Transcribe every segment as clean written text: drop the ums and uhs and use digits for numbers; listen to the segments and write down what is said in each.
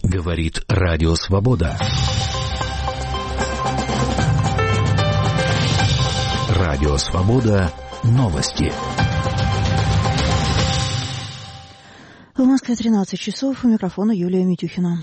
Говорит Радио Свобода. Радио Свобода. Новости. В Москве 13 часов. У микрофона Юлия Митюхина.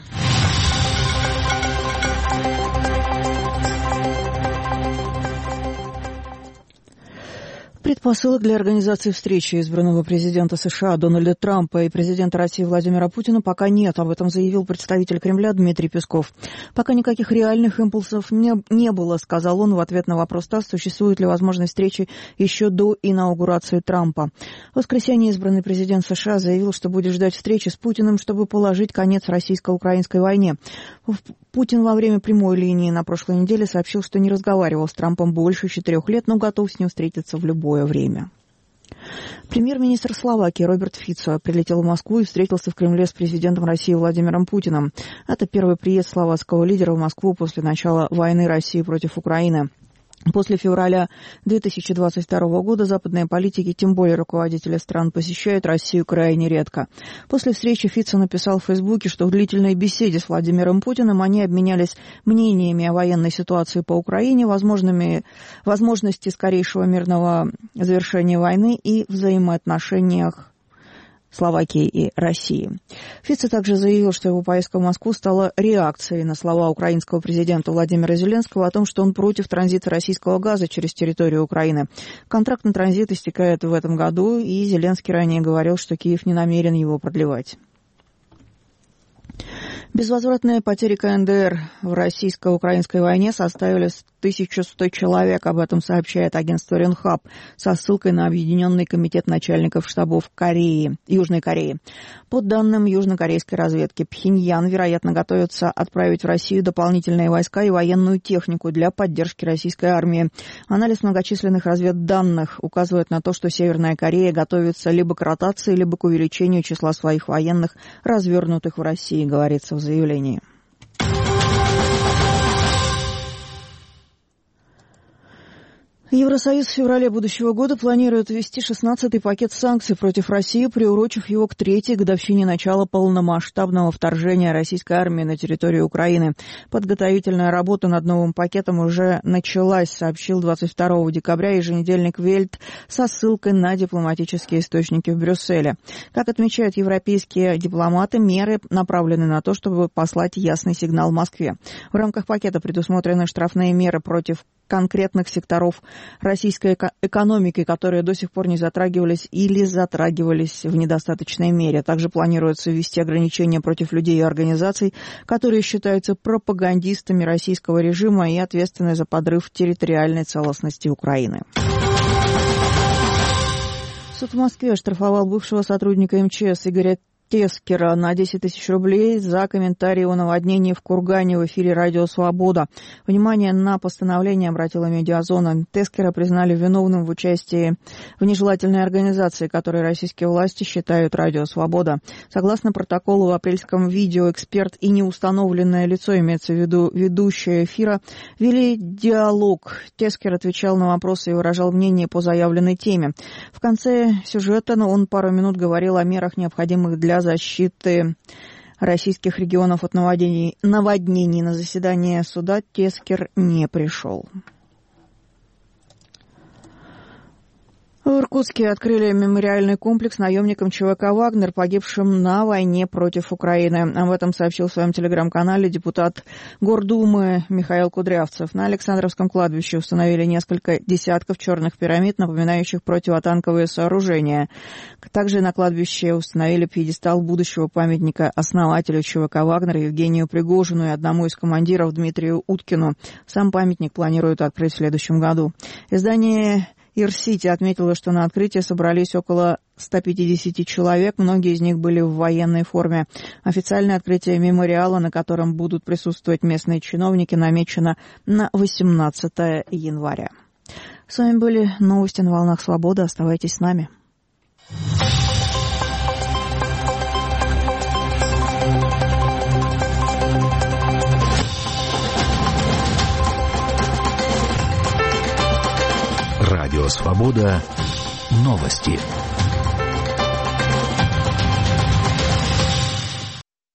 Предпосылок для организации встречи избранного президента США Дональда Трампа и президента России Владимира Путина пока нет. Об этом заявил представитель Кремля Дмитрий Песков. Пока никаких реальных импульсов не было, сказал он в ответ на вопрос ТАСС, существует ли возможность встречи еще до инаугурации Трампа. В воскресенье избранный президент США заявил, что будет ждать встречи с Путиным, чтобы положить конец российско-украинской войне. Путин во время прямой линии на прошлой неделе сообщил, что не разговаривал с Трампом больше 4 лет, но готов с ним встретиться в любое время. Премьер-министр Словакии Роберт Фицо прилетел в Москву и встретился в Кремле с президентом России Владимиром Путиным. Это первый приезд словацкого лидера в Москву после начала войны России против Украины. После февраля 2022 года западные политики, тем более руководители стран, посещают Россию крайне редко. После встречи Фицо написал в Фейсбуке, что в длительной беседе с Владимиром Путиным они обменялись мнениями о военной ситуации по Украине, возможности скорейшего мирного завершения войны и взаимоотношениях Словакии и России. Фицо также заявил, что его поездка в Москву стала реакцией на слова украинского президента Владимира Зеленского о том, что он против транзита российского газа через территорию Украины. Контракт на транзит истекает в этом году, и Зеленский ранее говорил, что Киев не намерен его продлевать. Безвозвратные потери КНДР в российско-украинской войне составили 1100 человек. Об этом сообщает агентство Ренхап со ссылкой на Объединенный комитет начальников штабов Южной Кореи. По данным южнокорейской разведки, Пхеньян, вероятно, готовится отправить в Россию дополнительные войска и военную технику для поддержки российской армии. Анализ многочисленных разведданных указывает на то, что Северная Корея готовится либо к ротации, либо к увеличению числа своих военных, развернутых в России, говорится в заявлении. Евросоюз в феврале будущего года планирует ввести 16-й пакет санкций против России, приурочив его к 3-й годовщине начала полномасштабного вторжения российской армии на территорию Украины. Подготовительная работа над новым пакетом уже началась, сообщил 22 декабря еженедельник Вельт со ссылкой на дипломатические источники в Брюсселе. Как отмечают европейские дипломаты, меры направлены на то, чтобы послать ясный сигнал Москве. В рамках пакета предусмотрены штрафные меры против конкретных секторов российской экономики, которые до сих пор не затрагивались или затрагивались в недостаточной мере. Также планируется ввести ограничения против людей и организаций, которые считаются пропагандистами российского режима и ответственны за подрыв территориальной целостности Украины. Суд в Москве оштрафовал бывшего сотрудника МЧС Игоря Тескера на 10 тысяч рублей за комментарии о наводнении в Кургане в эфире «Радио Свобода». Внимание на постановление обратила «Медиазона». Тескера признали виновным в участии в нежелательной организации, которой российские власти считают «Радио Свобода». Согласно протоколу, в апрельском видео эксперт и неустановленное лицо, имеется в виду ведущая эфира, вели диалог. Тескер отвечал на вопросы и выражал мнение по заявленной теме. В конце сюжета он пару минут говорил о мерах, необходимых для защиты российских регионов от наводнений. На заседание суда Тескер не пришел. В Иркутске открыли мемориальный комплекс наемникам ЧВК «Вагнер», погибшим на войне против Украины. Об этом сообщил в своем телеграм-канале депутат Гордумы Михаил Кудрявцев. На Александровском кладбище установили несколько десятков черных пирамид, напоминающих противотанковые сооружения. Также на кладбище установили пьедестал будущего памятника основателю ЧВК «Вагнер» Евгению Пригожину и одному из командиров Дмитрию Уткину. Сам памятник планируют открыть в следующем году. Издание Ир-Сити отметила, что на открытие собрались около 150 человек, многие из них были в военной форме. Официальное открытие мемориала, на котором будут присутствовать местные чиновники, намечено на 18 января. С вами были новости на волнах Свободы. Оставайтесь с нами. Радио Свобода. Новости.